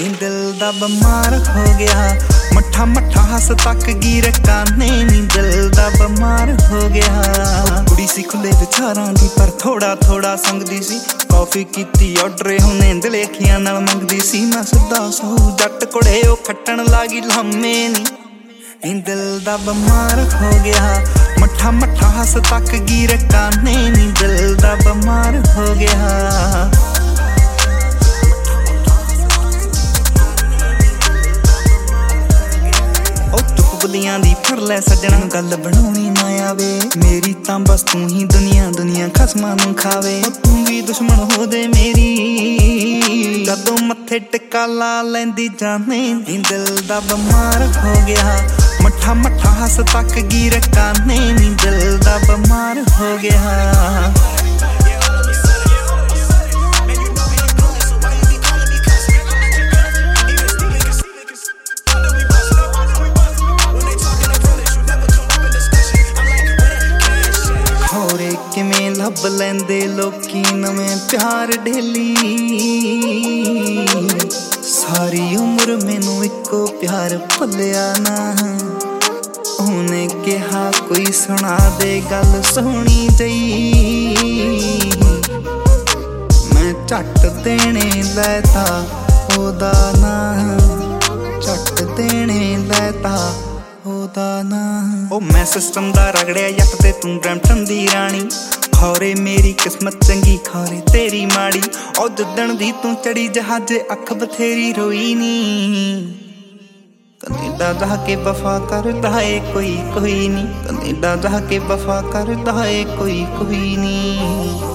ਨੀ ਦਿਲ ਦਾ ਬਿਮਾਰ ਹੋ ਗਿਆ। ਮੱਠਾ ਮੱਠਾ ਹੱਸ ਤੱਕ ਗੀਰ ਕਾਨੇ ਨੀ ਦਿਲ ਦਾ ਬਿਮਾਰ ਹੋ ਗਿਆ। ਕੁੜੀ ਸੀ ਖੁੱਲੇ ਵਿਚਾਰਾਂ ਦੀ ਪਰ ਥੋੜਾ ਥੋੜਾ ਸੰਗਦੀ ਸੀ। ਕਾਫੀ ਕੀਤੀ ਆਰਡਰ ਹੁਣੇ ਦਿਲ ਅੱਖੀਆਂ ਨਾਲ ਮੰਗਦੀ ਸੀ। ਮੈਂ ਸਿੱਧਾ ਸੌ ਜੱਟ ਕੁੜੇ ਉਹ ਖੱਟਣ ਲਾਗੀ ਲਾਮੇ ਨੀ ਦਿਲ ਦਾ ਬਿਮਾਰ ਹੋ ਗਿਆ। ਮੱਠਾ ਮੱਠਾ ਹੱਸ ਤੱਕ ਗੀਰ ਕਾਨੇ ਨੀ ਦਿਲ ਦਾ ਬਿਮਾਰ ਹੋ ਗਿਆ। ਬੁੱਲੀਆਂ ਦੀ ਫੜ ਲੈ ਸੱਜਣਾ ਗੱਲ ਬਣਾਉਣੀ ਨਾ ਆਵੇ। ਮੇਰੀ ਤਾਂ ਬਸ ਤੂੰ ਹੀ ਦੁਨੀਆ ਦੁਨੀਆ ਖਸਮਾਂ ਨੂੰ ਖਾਵੇ। ਤੂੰ ਵੀ ਦੁਸ਼ਮਣ ਹੋ ਦੇ ਮੇਰੀ ਜਦੋਂ ਮੱਥੇ ਟਿੱਕਾ ਲਾ ਲੈਂਦੀ ਜਾਨੇ ਨੀ ਦਿਲ ਦਾ ਬਿਮਾਰ ਹੋ ਗਿਆ। ਮੱਠਾ ਮੱਠਾ ਹੱਸ ਤੱਕ ਗੀਰ ਕਾਨੇ ਨੀ ਦਿਲ ਦਾ ਬਿਮਾਰ ਹੋ ਗਿਆ। ਹੋਰੇ ਕਿਵੇਂ ਲੱਭ ਲੈਂਦੇ ਲੋਕੀ ਨਵੇਂ ਪਿਆਰ ਡੇਲੀ। ਸਾਰੀ ਉਮਰ ਮੈਨੂੰ ਇੱਕੋ ਪਿਆਰ ਭੁੱਲਿਆ ਨਾ। ਉਹਨੇ ਕਿਹਾ ਕੋਈ ਸੁਣਾ ਦੇ ਗੱਲ ਸੋਹਣੀ ਜਈ। ਮੈਂ ਝੱਟ ਦੇਣੇ ਲੈਤਾ ਉਹਦਾ ਨਾਂ। ਝੱਟ ਦੇਣੇ ਲੈਤਾ ਉਹਦਾ ਨਾਂ। ਉਹ ਮੈਂ ਸਿਸਟਮ ਦਾ ਰਗੜਿਆ ਜੱਟ ਤੇ ਤੂੰ ਬ੍ਰੈਂਪਟਨ ਦੀ ਰਾਣੀ। ਖੌਰੇ ਮੇਰੀ ਕਿਸਮਤ ਚੰਗੀ ਖੌਰੇ ਤੇਰੀ ਮਾੜੀ। ਉਹ ਜਿੱਦਣ ਦੀ ਤੂੰ ਚੜੀ ਜਹਾਜ਼ ਅੱਖ ਬਥੇਰੀ ਰੋਈ ਨੀ। ਕਨੇਡਾ ਜਾ ਕੇ ਵਫਾ ਕਰਦਾ ਏ ਕੋਈ ਕੋਈ ਨੀ। ਕਨੇਡਾ ਜਾ ਕੇ ਵਫਾ ਕਰਦਾ ਏ ਕੋਈ ਕੋਈ ਨੀ।